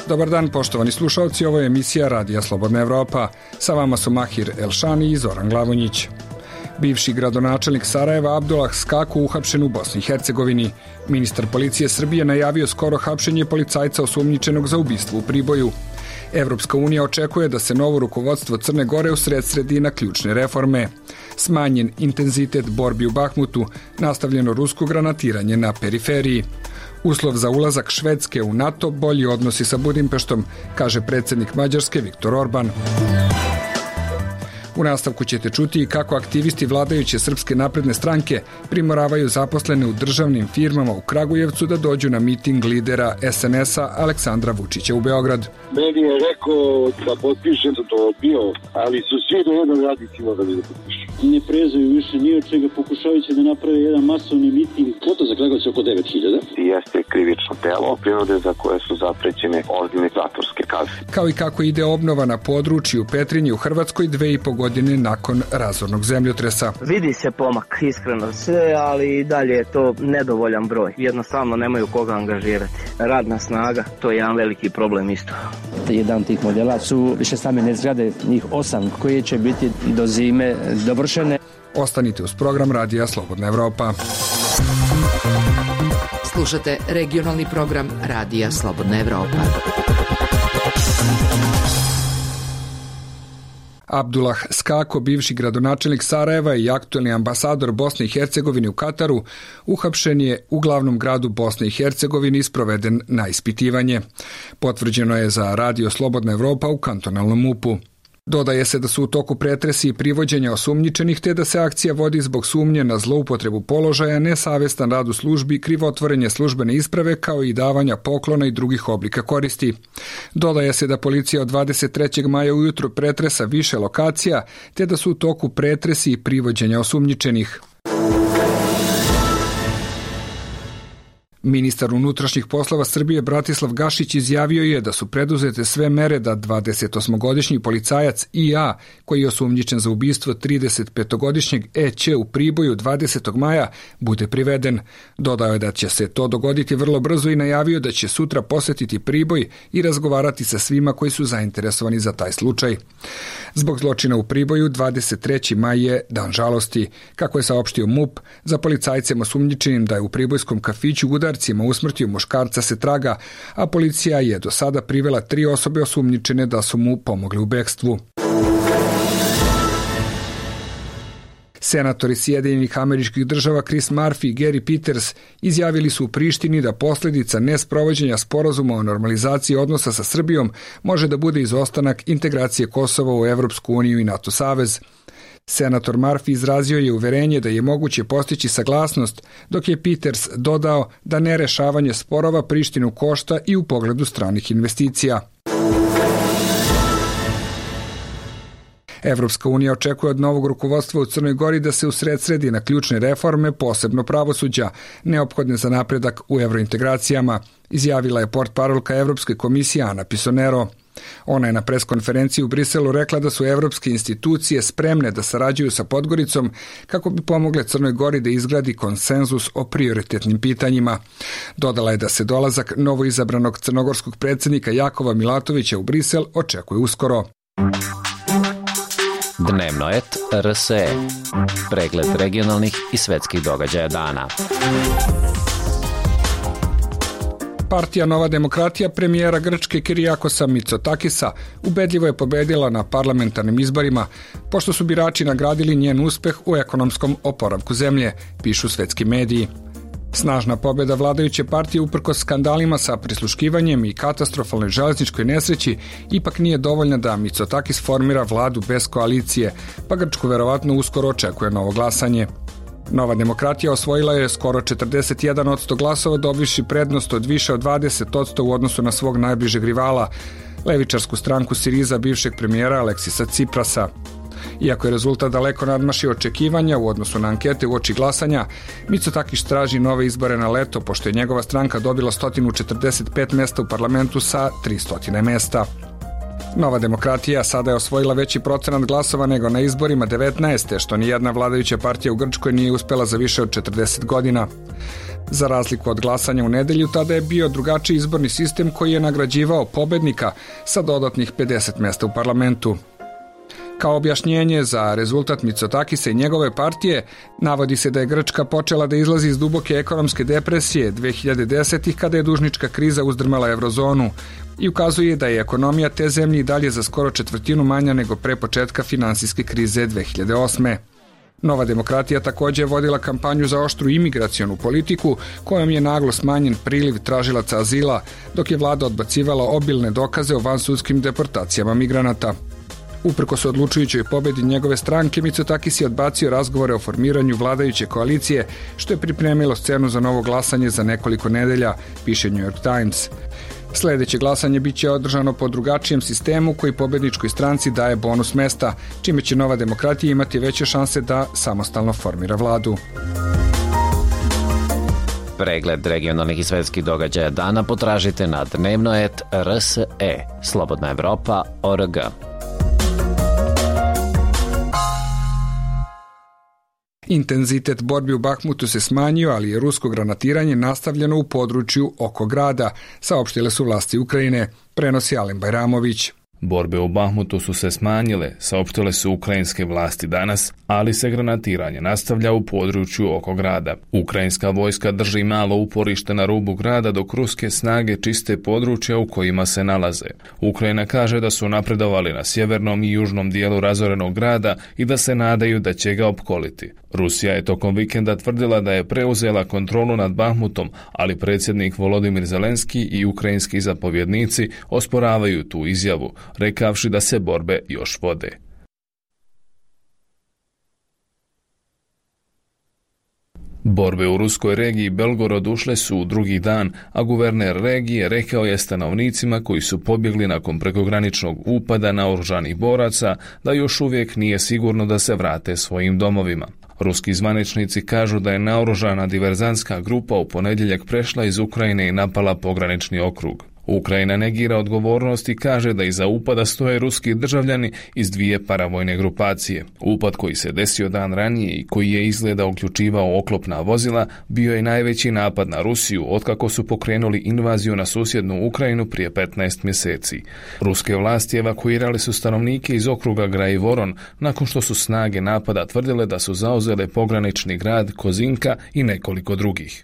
Dobar dan, poštovani slušalci, ovo je emisija Radija Slobodna Evropa. Sa vama su Mahir Elšani i Zoran Glavonjić. Bivši gradonačelnik Sarajeva Abdullah Skako uhapšen u Bosni i Hercegovini. Ministar policije Srbije najavio skoro hapšenje policajca osumnjičenog za ubistvo u Priboju. Evropska unija očekuje da se novo rukovodstvo Crne Gore usredsredi na ključne reforme. Smanjen intenzitet borbi u Bahmutu, nastavljeno rusko granatiranje na periferiji. Uslov za ulazak Švedske u NATO, bolji odnosi sa Budimpeštom, kaže predsjednik Mađarske Viktor Orban. U nastavku ćete čuti kako aktivisti vladajuće Srpske napredne stranke primoravaju zaposlene u državnim firmama u Kragujevcu da dođu na miting lidera SNS-a Aleksandra Vučića u Beograd. Meni je rekao da potpišem, da to odbio, ali su svi do jednog radnicima da mi da potpišu. Ne prezaju više ni od čega, pokušavajući da naprave jedan masovni miting. Kvota za Kragujevac je oko 9.000. Jeste krivično delo, prinude za koje su zaprećene ozbiljne zatvorske kazne. Kao i kako ide obnova na području Petrinje u Hrvatskoj 2,5 godine nakon razornog zemljotresa. Vidi se pomak, iskreno sve, ali i dalje je to nedovoljan broj. Jednostavno nemaju koga angažirati. Radna snaga, to je jedan veliki problem isto. Jedan tih modela su višestambene zgrade, njih 8, koje će biti do zime dovršene. Ostanite uz program Radija Slobodna Evropa. Slušate regionalni program Radija Slobodna Evropa. Abdullah Skako, bivši gradonačelnik Sarajeva i aktuelni ambasador Bosne i Hercegovine u Kataru, uhapšen je u glavnom gradu Bosne i Hercegovine i sproveden na ispitivanje. Potvrđeno je za Radio Slobodna Evropa u kantonalnom MUP-u. Dodaje se da su u toku pretresi i privođenja osumnjičenih, te da se akcija vodi zbog sumnje na zloupotrebu položaja, nesavestan rad u službi, krivotvorenje službene isprave, kao i davanja poklona i drugih oblika koristi. Dodaje se da policija od 23. maja ujutro pretresa više lokacija, te da su u toku pretresi i privođenja osumnjičenih. Ministar unutrašnjih poslova Srbije Bratislav Gašić izjavio je da su preduzete sve mere da 28-godišnji policajac I.A., koji je osumnjičen za ubistvo 35-godišnjeg E.Ć. u Priboju 20. maja, bude priveden. Dodao je da će se to dogoditi vrlo brzo i najavio da će sutra posetiti Priboj i razgovarati sa svima koji su zainteresovani za taj slučaj. Zbog zločina u Priboju 23. maj je dan žalosti. Kako je saopštio MUP, za policajcem osumnjičenim da je u pribojskom kafiću udarcima usmrtio muškarca se traga, a policija je do sada privela 3 osobe osumnjičene da su mu pomogli u bekstvu. Senatori Sjedinjenih Američkih Država Chris Murphy i Gary Peters izjavili su u Prištini da posljedica nesprovođenja sporazuma o normalizaciji odnosa sa Srbijom može da bude izostanak integracije Kosova u Evropsku uniju i NATO savez. Senator Murphy izrazio je uverenje da je moguće postići saglasnost, dok je Peters dodao da nerešavanje sporova Prištinu košta i u pogledu stranih investicija. Evropska unija očekuje od novog rukovodstva u Crnoj Gori da se usredsredi na ključne reforme, posebno pravosuđa, neophodne za napredak u evrointegracijama, izjavila je portparolka Evropske komisije Ana Pisonero. Ona je na preskonferenciji u Briselu rekla da su evropske institucije spremne da sarađuju sa Podgoricom kako bi pomogle Crnoj Gori da izgradi konsenzus o prioritetnim pitanjima. Dodala je da se dolazak novoizabranog crnogorskog predsjednika Jakova Milatovića u Brisel očekuje uskoro. Dnevnoet RSE. Pregled regionalnih i svetskih događaja dana. Partija Nova demokratija premijera Grčke Kirijakosa Mitsotakisa ubedljivo je pobedila na parlamentarnim izborima, pošto su birači nagradili njen uspeh u ekonomskom oporavku zemlje, pišu svetski mediji. Snažna pobjeda vladajuće partije uprkos skandalima sa prisluškivanjem i katastrofalnoj železničkoj nesreći ipak nije dovoljna da Mitsotakis formira vladu bez koalicije, pa Grčku verovatno uskoro očekuje novo glasanje. Nova demokratija osvojila je skoro 41% glasova, dobivši prednost od više od 20% u odnosu na svog najbližeg rivala, levičarsku stranku Siriza bivšeg premijera Aleksisa Ciprasa. Iako je rezultat daleko nadmašio očekivanja u odnosu na ankete uoči glasanja, Mitsotakis traži nove izbore na leto, pošto je njegova stranka dobila 145 mesta u parlamentu sa 300 mesta. Nova demokratija sada je osvojila veći procenat glasova nego na izborima 19. što nijedna vladajuća partija u Grčkoj nije uspela za više od 40 godina. Za razliku od glasanja u nedelju, tada je bio drugačiji izborni sistem koji je nagrađivao pobednika sa dodatnih 50 mesta u parlamentu. Kao objašnjenje za rezultat Mitsotakisa i njegove partije, navodi se da je Grčka počela da izlazi iz duboke ekonomske depresije 2010-ih kada je dužnička kriza uzdrmala eurozonu i ukazuje da je ekonomija te zemlje i dalje za skoro četvrtinu manja nego pre početka finansijske krize 2008. Nova demokratija također je vodila kampanju za oštru imigracionu politiku kojom je naglo smanjen priliv tražilaca azila, dok je vlada odbacivala obilne dokaze o vansudskim deportacijama migranata. Uprkos odlučujućoj pobedi njegove stranke, Mitsotakis je odbacio razgovore o formiranju vladajuće koalicije, što je pripremilo scenu za novo glasanje za nekoliko nedelja, piše New York Times. Sljedeće glasanje biće održano po drugačijem sistemu koji pobedničkoj stranci daje bonus mesta, čime će Nova demokratija imati veće šanse da samostalno formira vladu. Pregled regionalnih i svetskih događaja dana potražite na dnevno.rs.e, slobodnaevropa.org. Intenzitet borbi u Bahmutu se smanjio, ali je rusko granatiranje nastavljeno u području oko grada, saopštile su vlasti Ukrajine, prenosi Alen Bajramović. Borbe u Bahmutu su se smanjile, saopštile su ukrajinske vlasti danas, ali se granatiranje nastavlja u području oko grada. Ukrajinska vojska drži malo uporište na rubu grada dok ruske snage čiste područja u kojima se nalaze. Ukrajina kaže da su napredovali na sjevernom i južnom dijelu razorenog grada i da se nadaju da će ga opkoliti. Rusija je tokom vikenda tvrdila da je preuzela kontrolu nad Bahmutom, ali predsjednik Volodimir Zelenski i ukrajinski zapovjednici osporavaju tu izjavu, rekavši da se borbe još vode. Borbe u ruskoj regiji Belgorod ušle su u drugi dan, a guverner regije rekao je stanovnicima koji su pobjegli nakon prekograničnog upada naoružanih boraca da još uvijek nije sigurno da se vrate svojim domovima. Ruski zvaničnici kažu da je naoružana diverzantska grupa u ponedjeljak prešla iz Ukrajine i napala pogranični okrug. Ukrajina negira odgovornost i kaže da iza upada stoje ruski državljani iz dvije paravojne grupacije. Upad koji se desio dan ranije i koji je izgleda uključivao oklopna vozila bio je najveći napad na Rusiju otkako su pokrenuli invaziju na susjednu Ukrajinu prije 15 mjeseci. Ruske vlasti evakuirali su stanovnike iz okruga Graivoron nakon što su snage napada tvrdile da su zauzele pogranični grad Kozinka i nekoliko drugih.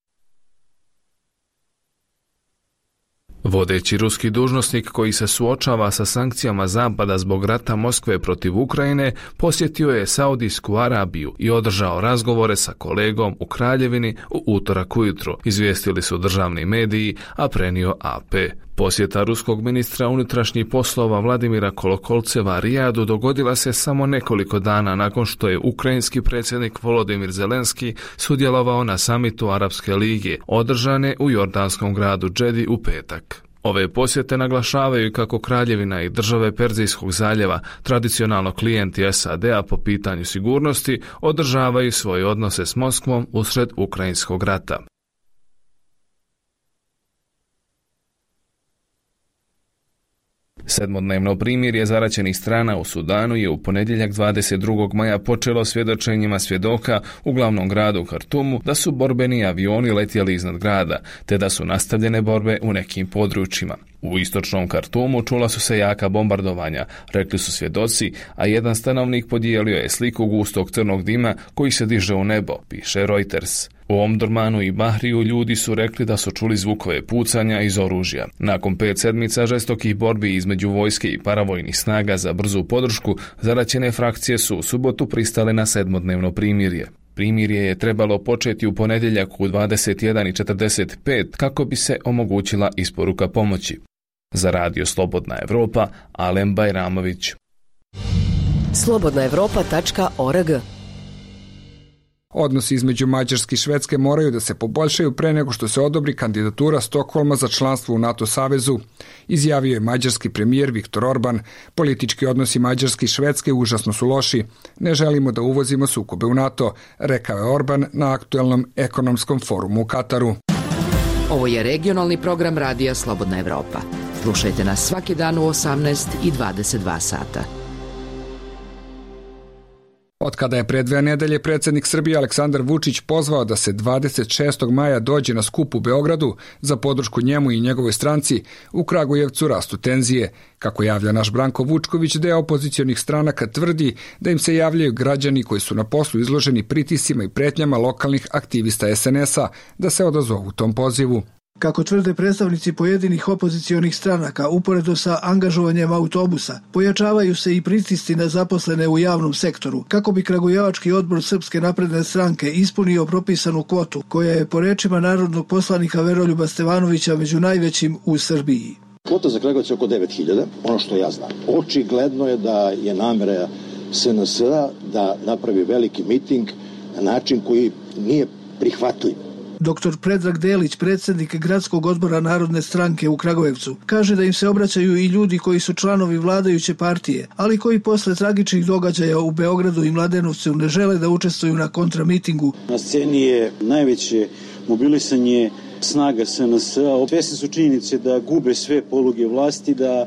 Vodeći ruski dužnosnik koji se suočava sa sankcijama Zapada zbog rata Moskve protiv Ukrajine posjetio je Saudijsku Arabiju i održao razgovore sa kolegom u Kraljevini u utorak ujutro, izvijestili su državni mediji, a prenio AP. Posjeta ruskog ministra unutrašnjih poslova Vladimira Kolokolceva Rijadu dogodila se samo nekoliko dana nakon što je ukrajinski predsjednik Volodimir Zelenski sudjelovao na samitu Arapske lige, održane u jordanskom gradu Džedi u petak. Ove posjete naglašavaju kako Kraljevina i države Perzijskog zaljeva, tradicionalno klijenti SAD-a po pitanju sigurnosti, održavaju svoje odnose s Moskvom usred ukrajinskog rata. Sedmodnevno primirje zaraćenih strana u Sudanu je u ponedjeljak 22. maja počelo svjedočenjima svjedoka u glavnom gradu Hartumu da su borbeni avioni letjeli iznad grada, te da su nastavljene borbe u nekim područjima. U istočnom Hartumu čula su se jaka bombardovanja, rekli su svjedoci, a jedan stanovnik podijelio je sliku gustog crnog dima koji se diže u nebo, piše Reuters. U Omdurmanu i Bahriju ljudi su rekli da su čuli zvukove pucanja iz oružja. Nakon 5 sedmica žestokih borbi između vojske i paravojnih snaga za brzu podršku, zaraćene frakcije su u subotu pristale na sedmodnevno primirje. Primirje je trebalo početi u ponedjeljak u 21:45 kako bi se omogućila isporuka pomoći. Za radio Slobodna Evropa, Alen Bajramović. slobodnaevropa.org. Odnosi između Mađarske i Švedske moraju da se poboljšaju pre nego što se odobri kandidatura Stokholma za članstvo u NATO savezu, izjavio je mađarski premijer Viktor Orban. Politički odnosi Mađarske i Švedske užasno su loši. Ne želimo da uvozimo sukobe u NATO, rekao je Orban na aktuelnom ekonomskom forumu u Kataru. Ovo je regionalni program Radija Slobodna Evropa. Slušajte nas svaki dan u 18 i 22 sata. Od kada je pre 2 nedelje predsjednik Srbije Aleksandar Vučić pozvao da se 26. maja dođe na skup u Beogradu za podršku njemu i njegovoj stranci, u Kragujevcu rastu tenzije. Kako javlja naš Branko Vučković, deo opozicionih stranaka tvrdi da im se javljaju građani koji su na poslu izloženi pritiscima i pretnjama lokalnih aktivista SNS-a da se odazovu tom pozivu. Kako tvrde predstavnici pojedinih opozicionih stranaka, uporedo sa angažovanjem autobusa, pojačavaju se i pritisci na zaposlene u javnom sektoru, kako bi Kragujevački odbor Srpske napredne stranke ispunio propisanu kvotu, koja je po rečima narodnog poslanika Veroljuba Stevanovića među najvećim u Srbiji. Kvota za Kragujevac je oko 9.000, ono što ja znam. Očigledno je da je namera SNS-a da napravi veliki miting na način koji nije prihvatljiv. Dr. Predrag Delić, predsjednik Gradskog odbora Narodne stranke u Kragujevcu, kaže da im se obraćaju i ljudi koji su članovi vladajuće partije, ali koji posle tragičnih događaja u Beogradu i Mladenovcu ne žele da učestvuju na kontramitingu. Na sceni je najveće mobilisanje snaga SNS-a. Svesni su činjenice da gube sve poluge vlasti, da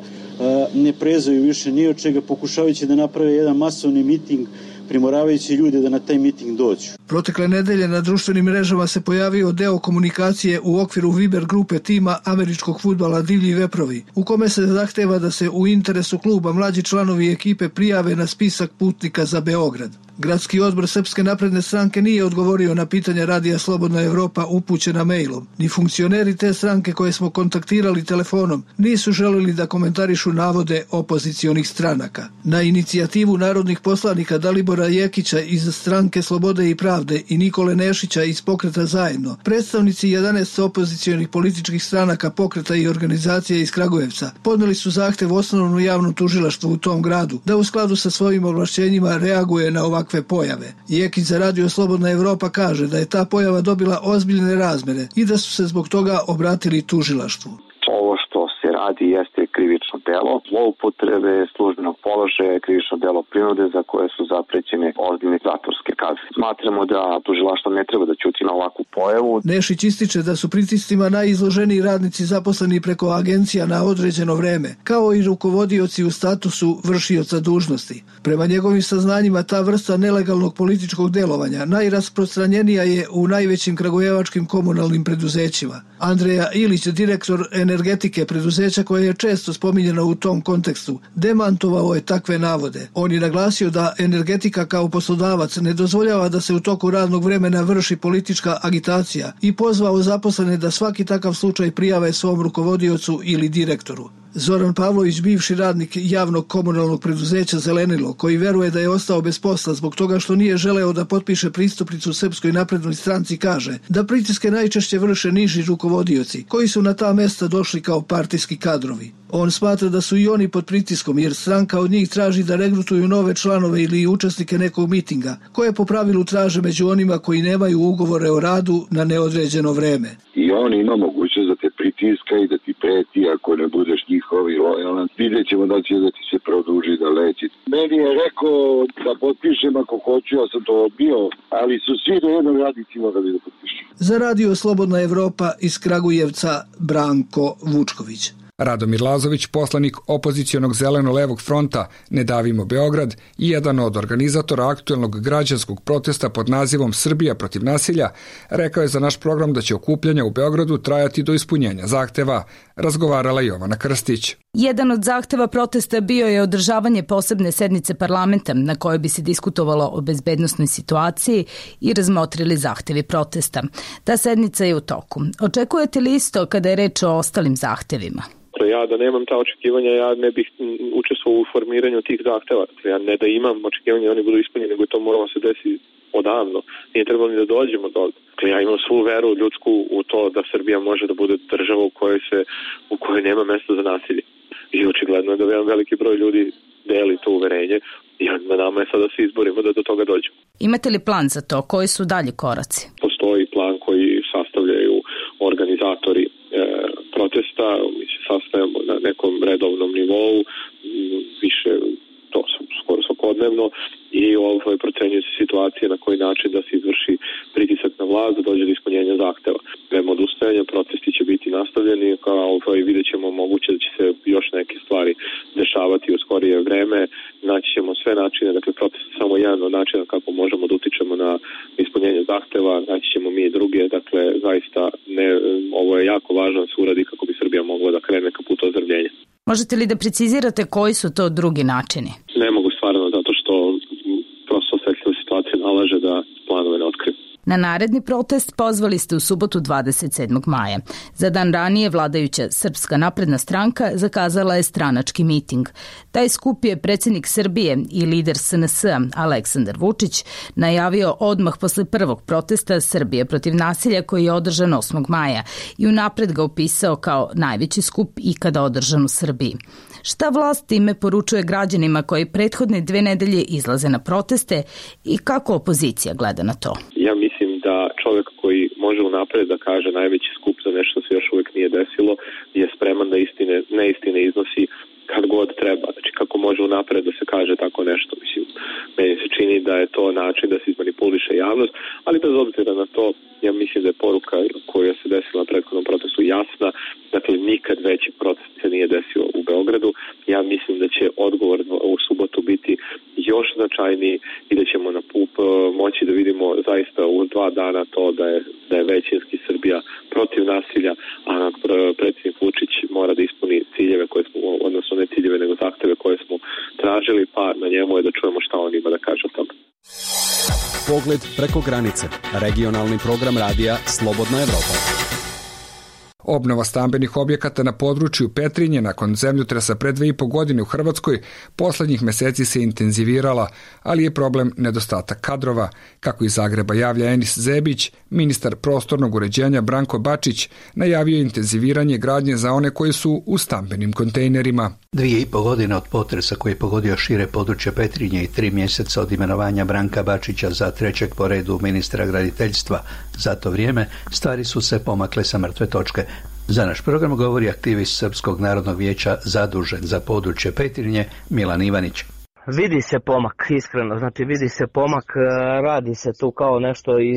ne prezaju više ni od čega, pokušavajući da naprave jedan masovni miting, primoravajući ljude da na taj miting dođu. Protekle nedelje na društvenim mrežama se pojavio deo komunikacije u okviru Viber grupe tima američkog fudbala Divlji veprovi, u kome se zahteva da se u interesu kluba mlađi članovi ekipe prijave na spisak putnika za Beograd. Gradski odbor Srpske napredne stranke nije odgovorio na pitanja Radija Slobodna Evropa upućena mailom. Ni funkcioneri te stranke koje smo kontaktirali telefonom nisu želeli da komentarišu navode opozicionih stranaka. Na inicijativu narodnih poslanika Dalibora Jekića iz stranke Slobode i pravde i Nikole Nešića iz Pokreta zajedno, predstavnici 11 opozicionih političkih stranaka, pokreta i organizacije iz Kragujevca podneli su zahtev osnovnom javnom tužilaštvu u tom gradu da u skladu sa svojim ovlašćenjima reaguje na ovakve pojave. Jekić za Radio Slobodna Evropa kaže da je ta pojava dobila ozbiljne razmere i da su se zbog toga obratili tužilaštvu. Ovo što se radi jeste krivično delo, zloupotrebe službenog položaja, krivično delo prinude za koje su zaprećene ozbiljne zatvorske kazne. Smatramo da tužilaštvo ne treba da ćuti na ovakvu pojavu. Nešić ističe da su pritiscima najizloženiji radnici zaposleni preko agencija na određeno vreme, kao i rukovodioci u statusu vršioca dužnosti. Prema njegovim saznanjima, ta vrsta nelegalnog političkog delovanja najrasprostranjenija je u najvećim kragujevačkim komunalnim preduzećima. Andreja Ilić, direktor energetike preduzeća koje je često spominjeno u tom kontekstu, demantovao je takve navode. On je naglasio da energetika kao poslodavac ne dozvoljava da se u toku radnog vremena vrši politička agitacija i pozvao zaposlene da svaki takav slučaj prijave svom rukovodiocu ili direktoru. Zoran Pavlović, bivši radnik javnog komunalnog preduzeća Zelenilo, koji veruje da je ostao bez posla zbog toga što nije želeo da potpiše pristupnicu Srpskoj naprednoj stranci, kaže da pritiske najčešće vrše niži rukovodioci, koji su na ta mesta došli kao partijski kadrovi. On smatra da su i oni pod pritiskom, jer stranka od njih traži da regrutuju nove članove ili učesnike nekog mitinga, koje po pravilu traže među onima koji nemaju ugovore o radu na neodređeno vreme. I on ima mogućnost da te pritiska i da ti preti ako ne budeš njihov i lojalan. Vidjet ćemo da će da ti se produži da leći. Meni je rekao da potpišem ako hoću, ja sam to odbio, ali su svi do jednog radnici morali da potpišem. Za Radio Slobodna Evropa iz Kragujevca, Branko Vučković. Radomir Lazović, poslanik opozicionog Zeleno-levog fronta Ne davimo Beograd i jedan od organizatora aktuelnog građanskog protesta pod nazivom Srbija protiv nasilja, rekao je za naš program da će okupljanja u Beogradu trajati do ispunjenja zahteva. Razgovarala Jovana Krstić. Jedan od zahteva protesta bio je održavanje posebne sednice parlamenta na kojoj bi se diskutovalo o bezbednosnoj situaciji i razmotrili zahtevi protesta. Ta sednica je u toku. Očekujete li isto kada je reč o ostalim zahtevima? Ja da nemam ta očekivanja, ja ne bih učestvovao u formiranju tih zahteva. Ja ne da imam očekivanja, oni budu ispunjeni, nego to moramo se desiti odavno. Nije trebalo ni da dođemo do toga. Ja imam svu veru ljudsku u to da Srbija može da bude država u kojoj nema mesta za nasilje. I očigledno je da jedan veliki broj ljudi deli to uverenje i na nama je sada da se izborimo da do toga dođemo. Imate li plan za to? Koji su dalje koraci? Postoji plan koji sastavljaju organizatori protesta, mi se sastavljamo na nekom redovnom nivou, više, to skoro svakodnevno, i procenjuje se situacija na koji način da se izvrši pritisak na vlast da dođe do ispunjenja zahteva. Nema odustajanja, protesti će biti nastavljeni, kao i vidjet ćemo moguće da će se još neke stvari dešavati u skorije vreme. Naći ćemo sve načine, dakle protest je samo jedan od načina kako možemo da utičemo na ispunjenje zahteva, naći ćemo mi i druge, dakle zaista ovo je jako važno da se uradi kako bi Srbija mogla da krene ka putu ozdravljenja. Možete li da precizirate koji su to drugi načini? Ne mogu stvarno, zato što prosto osetljiva situacija nalaže da planove ne otkriju. Na naredni protest pozvali ste u subotu 27. maja. Za dan ranije vladajuća Srpska napredna stranka zakazala je stranački miting. Taj skup je predsjednik Srbije i lider SNS-a Aleksandar Vučić najavio odmah posle prvog protesta Srbije protiv nasilja koji je održan 8. maja i unapred ga opisao kao najveći skup ikada održan u Srbiji. Šta vlast time poručuje građanima koji prethodne 2 nedelje izlaze na proteste i kako opozicija gleda na to? Ja mislim da čovjek koji može unapred da kaže najveći skup za nešto se još uvijek nije desilo je spreman da neistine iznosi kad god treba. Znači kako može unapred da se kaže tako nešto. Mislim, meni se čini da je to način da se izmanipuliše javnost, ali bez obzira na to, ja mislim da je poruka koja se desila na prethodnom protestu jasna. Dakle, nikad veći protest se nije desio u Beogradu. Ja mislim da će odgovor u subotu biti još značajniji i da ćemo na PUP moći da vidimo zaista u 2 dana to da je većinski Srbija protiv nasilja, a predsjednik Vučić mora da ispuni ciljeve koje smo, odnosno ne ciljeve nego zahteve koje smo tražili, pa na njemu je da čujemo šta on ima da kaže o tome. Pogled preko granice. Regionalni program radija Slobodna Evropa. Obnova stambenih objekata na području Petrinje nakon zemljotresa pre 2,5 godine u Hrvatskoj poslednjih meseci se intenzivirala, ali je problem nedostatak kadrova. Kako iz Zagreba javlja Enis Zebić, ministar prostornog uređenja Branko Bačić najavio intenziviranje gradnje za one koji su u stambenim kontejnerima. 2,5 godine od potresa koji je pogodio šire područje Petrinje i 3 mjeseca od imenovanja Branka Bačića za 3. po redu ministra graditeljstva. Za to vrijeme stvari su se pomakle sa mrtve točke. Za naš program govori aktivist Srpskog narodnog vijeća zadužen za područje Petrinje Milan Ivanić. Vidi se pomak, iskreno, znači vidi se pomak, radi se tu kao nešto i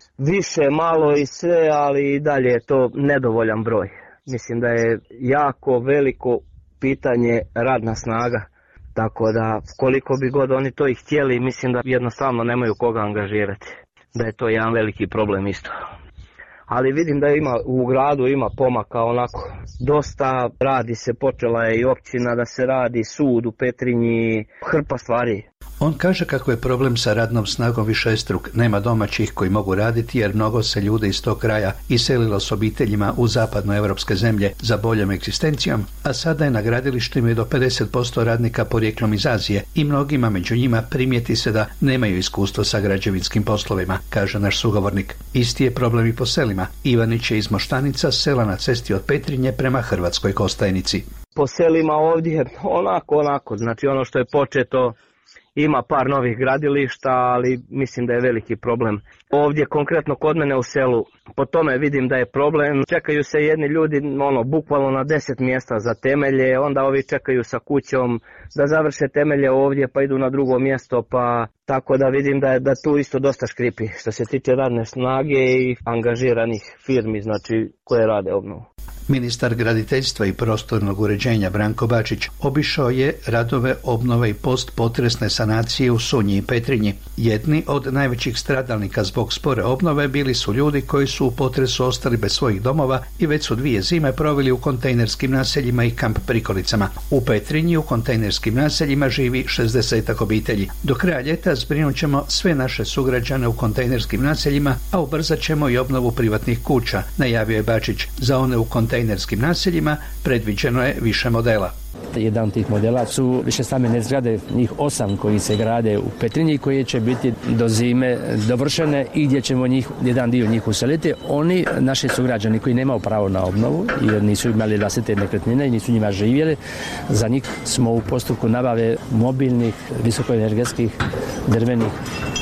više, malo i sve, ali i dalje je to nedovoljan broj. Mislim da je jako veliko pitanje radna snaga, tako da koliko bi god oni to i htjeli, mislim da jednostavno nemaju koga angažirati, da je to jedan veliki problem isto. Ali vidim da u gradu ima pomaka onako, dosta radi se, počela je i općina da se radi, sud u Petrinji, hrpa stvari. On kaže kako je problem sa radnom snagom višestruk, nema domaćih koji mogu raditi jer mnogo se ljude iz tog kraja iselilo s obiteljima u zapadnoevropske zemlje za boljom egzistencijom, a sada je na gradilištima i do 50% radnika porijeklom iz Azije i mnogima među njima primijeti se da nemaju iskustvo sa građevinskim poslovima, kaže naš sugovornik. Isti je problem i po selima. Ivanić je iz Moštanica, sela na cesti od Petrinje prema Hrvatskoj Kostajnici. Po selima ovdje onako, znači ono što je početo, ima par novih gradilišta, ali mislim da je veliki problem. Ovdje konkretno kod mene u selu, po tome vidim da je problem. Čekaju se jedni ljudi bukvalno na 10 mjesta za temelje, onda ovi čekaju sa kućom da završe temelje ovdje pa idu na drugo mjesto, pa tako da vidim da tu isto dosta škripi što se tiče radne snage i angažiranih firmi, znači koje rade obnovu. Ministar graditeljstva i prostornog uređenja Branko Bačić obišao je radove obnove i postpotresne sanacije u Sunji i Petrinji. Jedni od najvećih stradalnika zbog spore obnove bili su ljudi koji su u potresu ostali bez svojih domova i već su 2 zime proveli u kontejnerskim naseljima i kamp prikolicama. U Petrinji u kontejnerskim naseljima živi 60 obitelji. Do kraja ljeta zbrinut ćemo sve naše sugrađane u kontejnerskim naseljima, a ubrzat ćemo i obnovu privatnih kuća, najavio je Bačić. Za one u kontejnerskim naseljima predviđeno je više modela. Jedan od tih modela su višestambene zgrade, njih 8 koji se grade u Petrinji, koje će biti do zime dovršene i gdje ćemo jedan dio njih useliti. Oni, naši sugrađani koji nemaju pravo na obnovu jer nisu imali vlastite nekretnine i nisu njima živjeli, za njih smo u postupku nabave mobilnih visokoenergetskih drvenih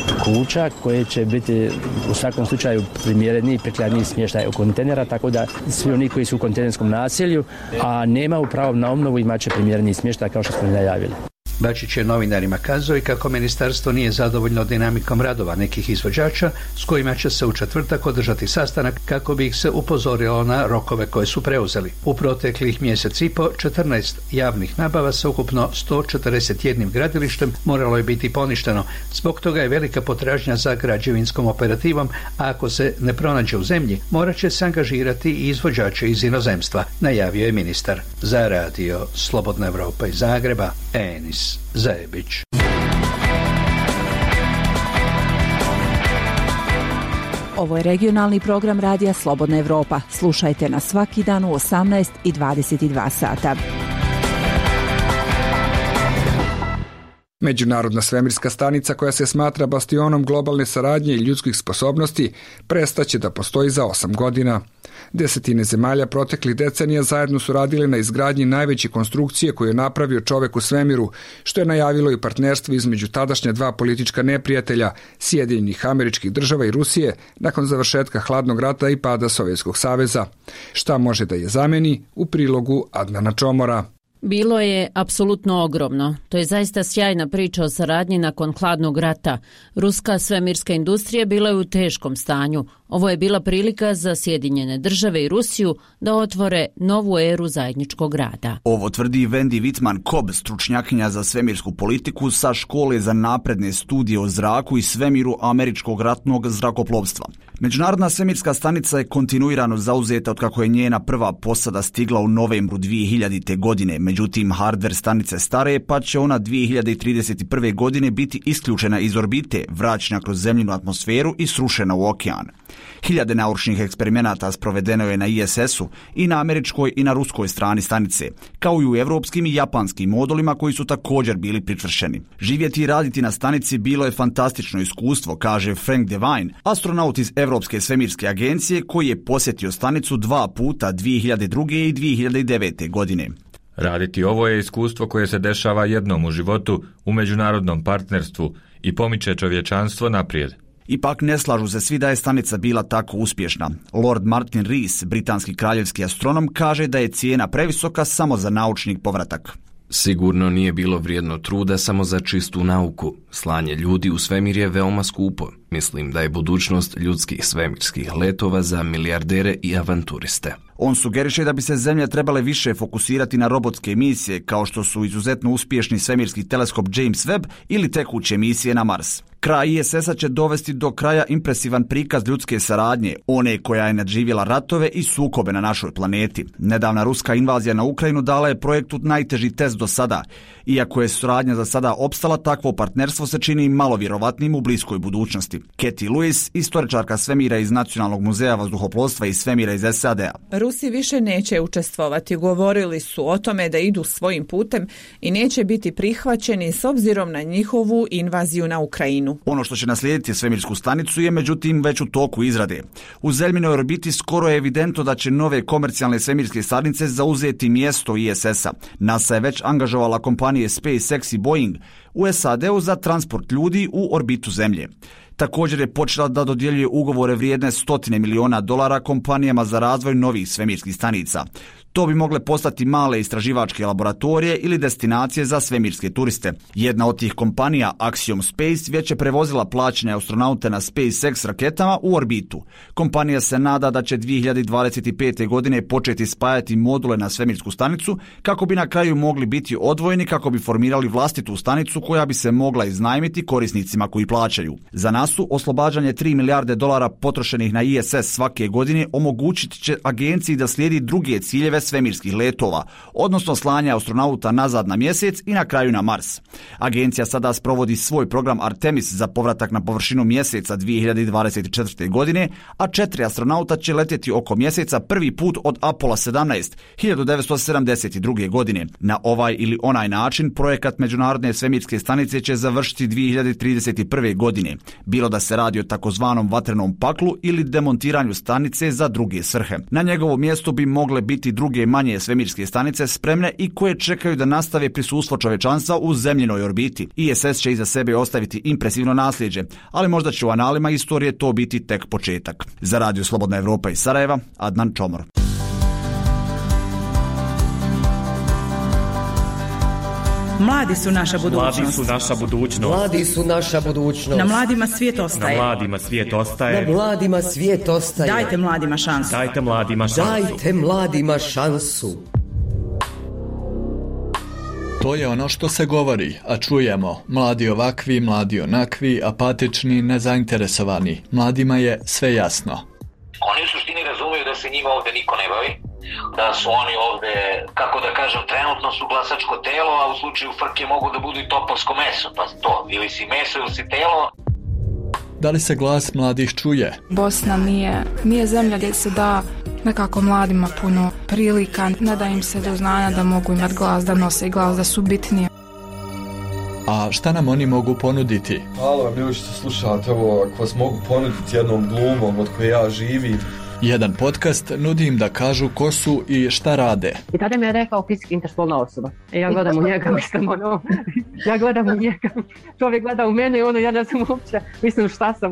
kuća koje će biti u svakom slučaju primjereniji i prikladniji smještaj u kontejnera, tako da svi oni koji su u kontejnerskom naselju, a nemaju pravo na obnovu, imat će primjereniji smještaj kao što smo najavili. Bačić je novinarima kazao i kako ministarstvo nije zadovoljno dinamikom radova nekih izvođača s kojima će se u četvrtak održati sastanak kako bi ih se upozorilo na rokove koje su preuzeli. U proteklih mjesec i po 14 javnih nabava sa ukupno 141 gradilištem moralo je biti poništeno. Zbog toga je velika potražnja za građevinskom operativom, a ako se ne pronađe u zemlji, morat će se angažirati i izvođače iz inozemstva, najavio je ministar. Za radio Slobodna Evropa iz Zagreba, Enis Zajebić. Ovo je regionalni program radija Slobodna Evropa. Slušajte nas svaki dan u 18 i 22 sata. Međunarodna svemirska stanica, koja se smatra bastionom globalne saradnje i ljudskih sposobnosti, prestaće da postoji za 8 godina. Desetine zemalja proteklih decenija zajedno su radile na izgradnji najveće konstrukcije koju je napravio čovek u svemiru, što je najavilo i partnerstvo između tadašnja dva politička neprijatelja, Sjedinjenih Američkih Država i Rusije, nakon završetka hladnog rata i pada Sovjetskog saveza. Šta može da je zameni, u prilogu Adnana Čomora. Bilo je apsolutno ogromno. To je zaista sjajna priča o saradnji nakon hladnog rata. Ruska svemirska industrija bila je u teškom stanju. Ovo je bila prilika za Sjedinjene Države i Rusiju da otvore novu eru zajedničkog rada. Ovo tvrdi Wendy Wittmann-Kopp, stručnjakinja za svemirsku politiku sa škole za napredne studije o zraku i svemiru američkog ratnog zrakoplovstva. Međunarodna svemirska stanica je kontinuirano zauzeta otkako je njena prva posada stigla u novembru 2000. godine. Međutim, hardver stanice stare, pa će ona 2031. godine biti isključena iz orbite, vraćena kroz zemljinu atmosferu i srušena u okean. Hiljade naučnih eksperimenata sprovedeno je na ISS-u i na američkoj i na ruskoj strani stanice, kao i u evropskim i japanskim modulima koji su također bili pričvršeni. Živjeti i raditi na stanici bilo je fantastično iskustvo, kaže Frank Devine, astronaut iz Evropske svemirske agencije koji je posjetio stanicu 2 puta 2002. i 2009. godine. Raditi ovo je iskustvo koje se dešava jednom u životu, u međunarodnom partnerstvu i pomiče čovječanstvo naprijed. Ipak ne slažu se svi da je stanica bila tako uspješna. Lord Martin Rees, britanski kraljevski astronom, kaže da je cijena previsoka samo za naučni povratak. Sigurno nije bilo vrijedno truda samo za čistu nauku. Slanje ljudi u svemir je veoma skupo. Mislim da je budućnost ljudskih svemirskih letova za milijardere i avanturiste. On sugeriše da bi se zemlje trebale više fokusirati na robotske misije, kao što su izuzetno uspješni svemirski teleskop James Webb ili tekuće misije na Mars. Kraj ISS-a će dovesti do kraja impresivan prikaz ljudske saradnje, one koja je nadživjela ratove i sukobe na našoj planeti. Nedavna ruska invazija na Ukrajinu dala je projektu najteži test do sada. Iako je suradnja za sada opstala, takvo partnerstvo se čini malo vjerovatnim u bliskoj budućnosti. Katie Lewis, istoričarka svemira iz Nacionalnog muzeja vazduhoplovstva i svemira iz SAD-a. Rusi više neće učestvovati. Govorili su o tome da idu svojim putem i neće biti prihvaćeni s obzirom na njihovu invaziju na Ukrajinu. Ono što će naslijediti svemirsku stanicu je međutim već u toku izrade. U zemljinoj orbiti skoro je evidentno da će nove komercijalne svemirske stanice zauzeti mjesto ISS-a. NASA je već angažovala kompanije SpaceX i Boeing u SAD-u za transport ljudi u orbitu Zemlje. Također je počela da dodjeljuje ugovore vrijedne $100 miliona kompanijama za razvoj novih svemirskih stanica. To bi mogle postati male istraživačke laboratorije ili destinacije za svemirske turiste. Jedna od tih kompanija, Axiom Space, već je prevozila plaćene astronaute na SpaceX raketama u orbitu. Kompanija se nada da će 2025. godine početi spajati module na svemirsku stanicu kako bi na kraju mogli biti odvojeni kako bi formirali vlastitu stanicu koja bi se mogla iznajmiti korisnicima koji plaćaju. Za NASU oslobađanje $3 milijarde potrošenih na ISS svake godine omogućit će agenciji da slijedi druge ciljeve svemirskih letova, odnosno slanja astronauta nazad na mjesec i na kraju na Mars. Agencija sada sprovodi svoj program Artemis za povratak na površinu mjeseca 2024. godine, a 4 astronauta će letjeti oko mjeseca prvi put od Apollo 17 1972. godine. Na ovaj ili onaj način projekat Međunarodne svemirske stanice će završiti 2031. godine, bilo da se radi o takozvanom vatrenom paklu ili demontiranju stanice za druge svrhe. Na njegovo mjesto bi mogle biti druge manje svemirske stanice spremne i koje čekaju da nastave prisustvo čovečanstva u zemljinoj orbiti. ISS će iza sebe ostaviti impresivno nasljeđe, ali možda će u analima istorije to biti tek početak. Za Radio Slobodna Evropa iz Sarajeva, Adnan Čomor. Mladi su naša budućnost. Mladi su naša budućnost. Mladi su naša budućnost. Na mladima svijet ostaje. Na mladima svijet ostaje. Na mladima svijet ostaje. Dajte mladima šansu. Dajte mladima šansu. Dajte mladima šansu. To je ono što se govori, a čujemo. Mladi ovakvi, mladi onakvi, apatični, nezainteresovani. Mladima je sve jasno. Oni u suštini razumiju da se njima ovde niko ne bavi, da su oni ovde, kako da kažem, trenutno su glasačko telo, a u slučaju frke mogu da budu i topovsko meso, pa to, ili si meso ili si telo. Da li se glas mladih čuje? Bosna nije zemlja gdje se da nekako mladima puno prilika, ne da im se do znanja da mogu imati glas, da nose glas, da su bitnije. A šta nam oni mogu ponuditi? Hvala vam ljudi što slušate ovo, ako vas mogu ponuditi jednom glumom od koje ja živim. Jedan podcast nudi im da kažu ko su i šta rade. I tada mi je rekao fizički interspolna osoba. Ja gledam u njega, ja gledam u njega. Čovjek gleda u mene i ja ne znam uopće, mislim šta sam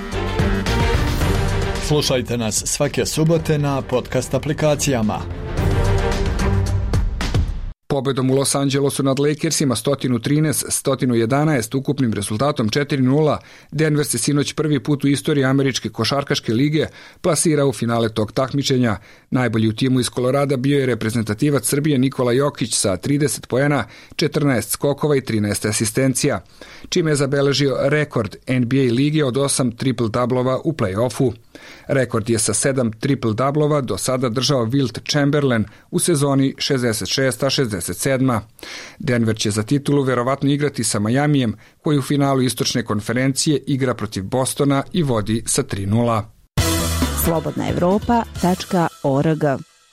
Slušajte nas svake subote na podcast aplikacijama. Pobedom u Los Angelesu nad Lakersima 113-111 ukupnim rezultatom 4-0, Denver se sinoć prvi put u istoriji američke košarkaške lige plasirao u finale tog takmičenja. Najbolji u timu iz Kolorada bio je reprezentativac Srbije Nikola Jokić sa 30 poena, 14 skokova i 13 asistencija, čime je zabeležio rekord NBA lige od 8 triple-doublova u play-offu. Rekord je sa 7 triple-doublova do sada držao Wilt Chamberlain u sezoni 66-67. Denver će za titulu verovatno igrati sa Majamijem, koji u finalu istočne konferencije igra protiv Bostona i vodi sa 3-0. slobodnaevropa.org.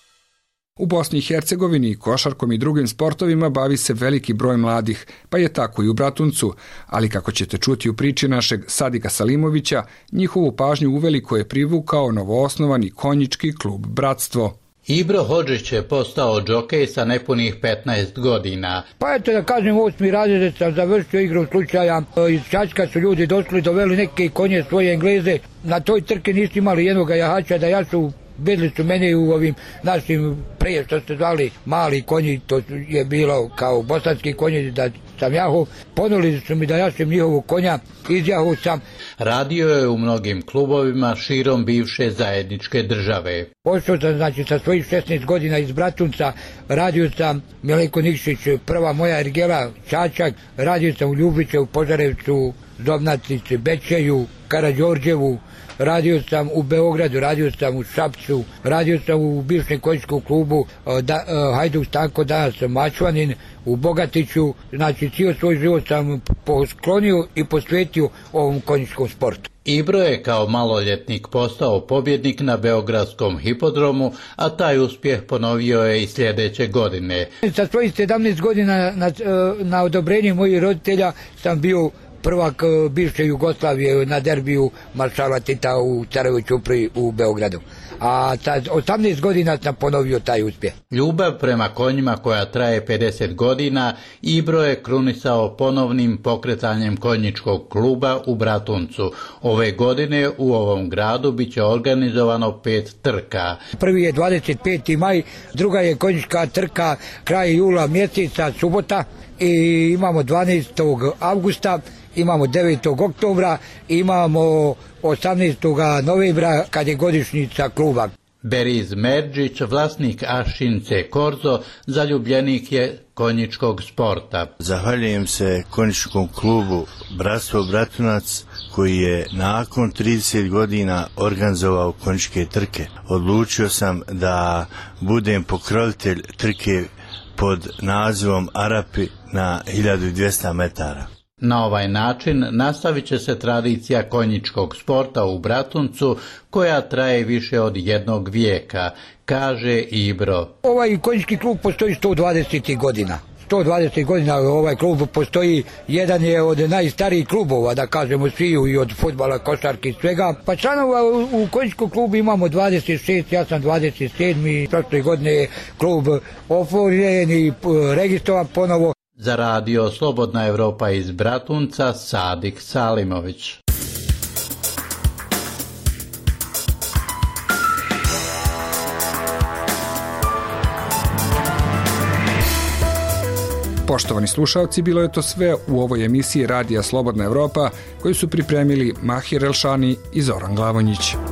U Bosni i Hercegovini košarkom i drugim sportovima bavi se veliki broj mladih, pa je tako i u Bratuncu, ali kako ćete čuti u priči našeg Sadika Salimovića, njihovu pažnju uveliko je privukao novoosnovani konjički klub Bratstvo. Ibro Hodžić je postao džokej sa nepunih 15 godina. Pa eto da kažem, 8. razred sam završio igru slučaja. Iz Čačka su ljudi došli, doveli neke konje svoje Engleze. Na toj trke nisu imali jednog jahača da jašu. Vidjeli su mene u ovim našim prije što se zvali mali konji, to je bilo kao bosanski konji da sam jahu. Ponudili su mi da jašem njihovu konja, izjahu sam. Radio je u mnogim klubovima širom bivše zajedničke države. Pošao sam sa svojih 16 godina iz Bratunca, radio sam Milenko Nikšić, prva moja ergela, Čačak, radio sam u Ljubiće, u Požarevcu, Zobnatici, Bečeju, Karađorđevu, radio sam u Beogradu, radio sam u Šapcu, radio sam u bivšem konjičkom klubu Hajduk Stanko, danas sam Mačvanin, u Bogatiću, znači cijel svoj život sam posklonio i posvetio ovom konjičkom sportu. Ibro je kao maloljetnik postao pobjednik na Beogradskom hipodromu, a taj uspjeh ponovio je i sljedeće godine. Sa svojih 17 godina na odobrenje mojih roditelja sam bio prvak bivše Jugoslavije na derbiju maršala Tita u Carevoj Ćupri u Beogradu. A sa 18 godina sam ponovio taj uspjeh. Ljubav prema konjima koja traje 50 godina, Ibro je krunisao ponovnim pokretanjem konjičkog kluba u Bratuncu. Ove godine u ovom gradu bit će organizovano 5 trka. Prvi je 25. maj, druga je konjička trka kraj jula mjeseca, subota, i imamo 12. avgusta, imamo 9. oktobra, imamo 18. novembra kad je godišnjica kluba. Beriz Merđić, vlasnik Ašince Korzo, zaljubljenik je konjičkog sporta. Zahvaljujem se konjičkom klubu Bratstvo Bratunac koji je nakon 30 godina organizovao konjičke trke. Odlučio sam da budem pokrovitelj trke pod nazivom Arapi na 1200 metara. Na ovaj način nastavit će se tradicija konjičkog sporta u Bratuncu koja traje više od jednog vijeka, kaže Ibro. Ovaj konjički klub postoji 120 godina. 120 godina ovaj klub postoji, jedan je od najstarijih klubova, da kažemo svi, i od fudbala, košarke i svega. Pa članova u konjičkom klubu imamo 26, ja sam 27. Prošle godine je klub otvoren i registrovan ponovo. Za radio Slobodna Evropa iz Bratunca, Sadik Salimović. Poštovani slušalci, bilo je to sve u ovoj emisiji Radija Slobodna Evropa koju su pripremili Mahir Elšani i Zoran Glavonjić.